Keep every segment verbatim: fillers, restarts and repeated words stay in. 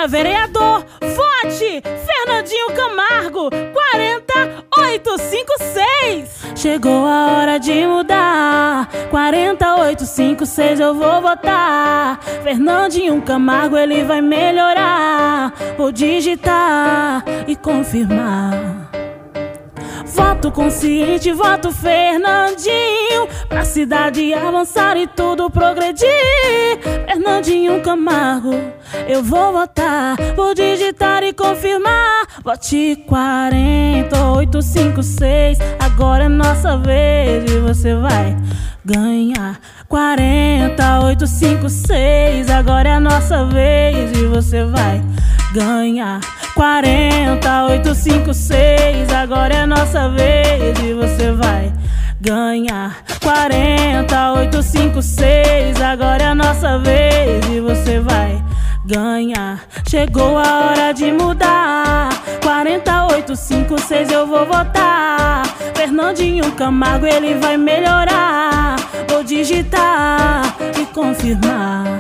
Para vereador, vote Fernandinho Camargo, quarenta oito cinquenta e seis. Chegou a hora de mudar, quarenta oito cinquenta e seis eu vou votar. Fernandinho Camargo, ele vai melhorar. Vou digitar e confirmar. Voto consciente, voto Fernandinho, pra cidade avançar e tudo progredir. Fernandinho Camargo, eu vou votar. Vou digitar e confirmar. Vote quarenta oito cinquenta e seis, agora é nossa vez e você vai ganhar. Quarenta oito cinquenta e seis, agora é a nossa vez e você vai ganhar. Quarenta oito cinquenta e seis, agora é a nossa vez e você vai ganhar. Quarenta oito cinquenta e seis, agora é a nossa vez e você vai ganhar. Chegou a hora de mudar, quarenta oito cinquenta e seis eu vou votar. Fernandinho Camargo, ele vai melhorar. Vou digitar e confirmar.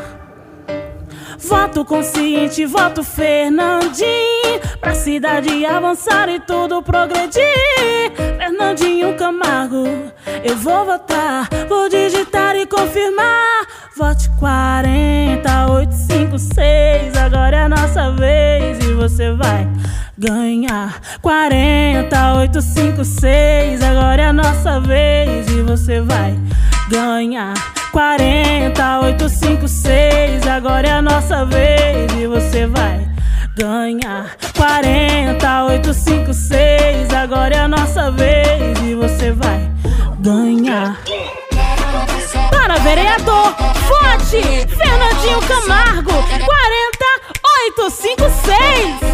Voto consciente, voto Fernandinho, pra cidade avançar e tudo progredir. Fernandinho Camargo, eu vou votar. Vou digitar e confirmar. Vote quarenta oito cinquenta e seis, agora é a nossa vez e você vai ganhar. Quarenta oito cinquenta e seis, agora é a nossa vez e você vai ganhar. Quarenta oito cinquenta e seis, agora é a nossa vez e você vai ganhar. Quarenta oito cinquenta e seis, agora é a nossa vez e você vai ganhar. Para vereador, vote Fernandinho Camargo, quarenta oito cinquenta e seis.